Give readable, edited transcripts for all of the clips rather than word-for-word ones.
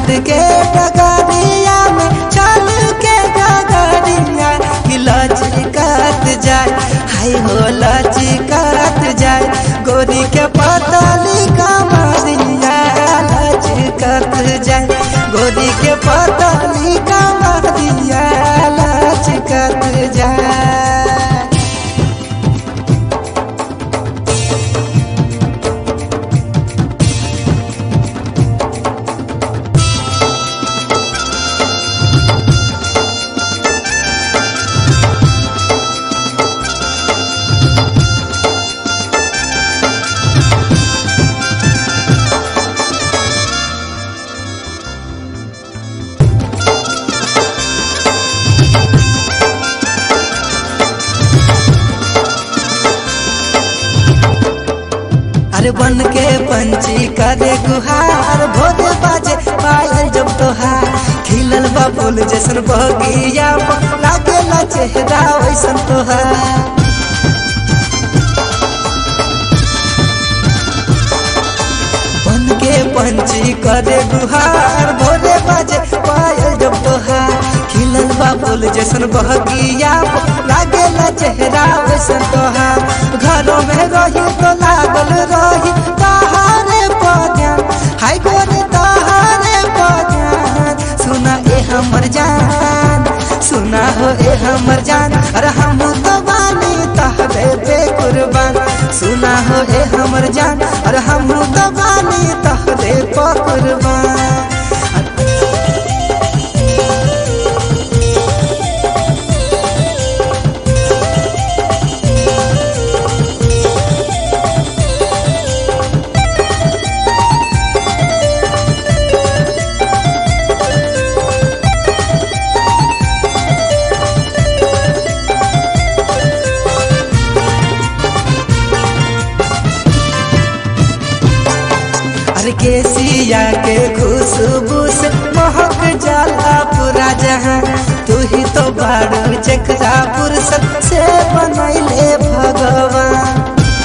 घट के डगरिया में चल के डगरिया कि लचकत जाए, हाय हो लचकत जाए, गोरी के पतली कमरिया लचकत जाए, गोरी के पतली कमरिया लचकत जाए। अरे बन के पंछी करे गुहार, भोरे बाजे पायल जब तोहार, खिलल बा फूल जैसन बगिया लागेला चेहरा वैसन तोहार। बन के पंछी करे गुहार, भोरे बाजे पायल जब तोहार, खिलल बा फूल जैसन बगिया लागेला चेहरा वैसन तोहार। घरों में रही तो लागल रही तहारे पौधान, हाय गोरे तहारे पौधान, सुना ए हमर जान, सुना हो ए हमर जान, अरे हम तो बानी तहरे पे कुर्बान, सुना हो ए हमर जान, अरे हम तो बानी तहरे पे कुर्बान। केसिया के खुशबू से महक जाला पूरा जहां, तू ही तो बारू जकरा फुर्सत से बनैले भगवान।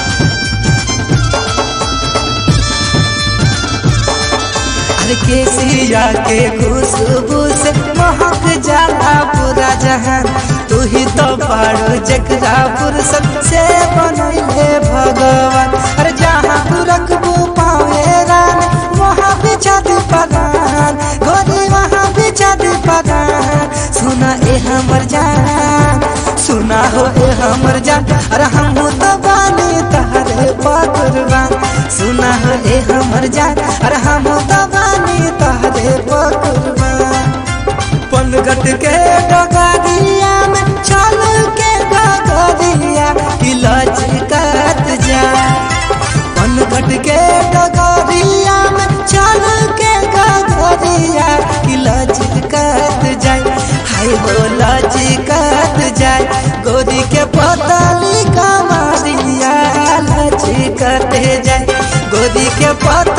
अरे केसिया के खुशबू से महक जाला पूरा जहां, तू ही तो बारू जकरा फुर्सत से बनैले भगवान। अरे जहाँ तू रखबू पावे वहाँ बिछा दे पगान, गोरी वहाँ बिछा दे पगान, सुना ए हमर जान, सुना हो ए हमर जान, अरे हम तो बानी तहरे कुर्बान, सुना हो ए हमर जान, अरे हम तो बानी तहरे कुर्बान। पनघट के डगरिया में चल के डगरिया कि लचकत जाए, पनघट के डगरिया में चल के डगरिया कि लचकत जाए, हाय हो लचकत जाए, गोरी के पतली कमरिया लचकत जाए, गोरी के